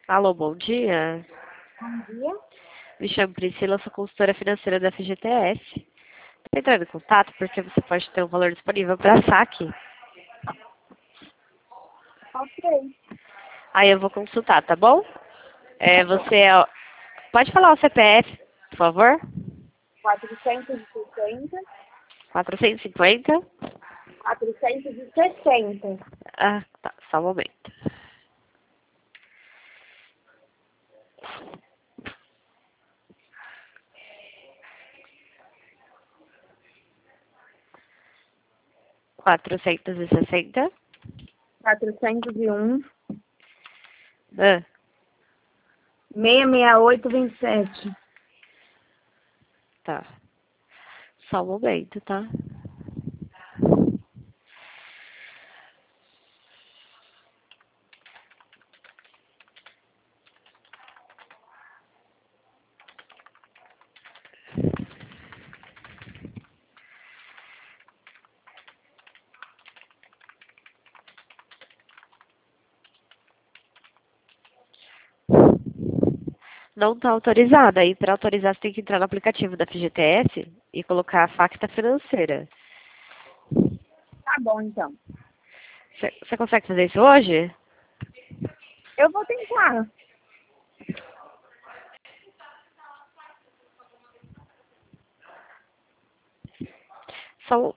Alô, bom dia. Bom dia. Me chamo Priscila, sou consultora financeira da FGTS. Estou entrando em contato porque você pode ter um valor disponível para saque. Ok. Aí eu vou consultar, tá bom? Você pode falar o CPF, por favor? 460, 450. 460. Ah, tá, só um momento. Quatrocentos e sessenta. 401, Ah, 668,27. tá. Só um momento, tá? Não está autorizada. Aí, para autorizar, você tem que entrar no aplicativo da FGTS e colocar a facta financeira. Tá bom, então. Você consegue fazer isso hoje? Eu vou tentar. Só,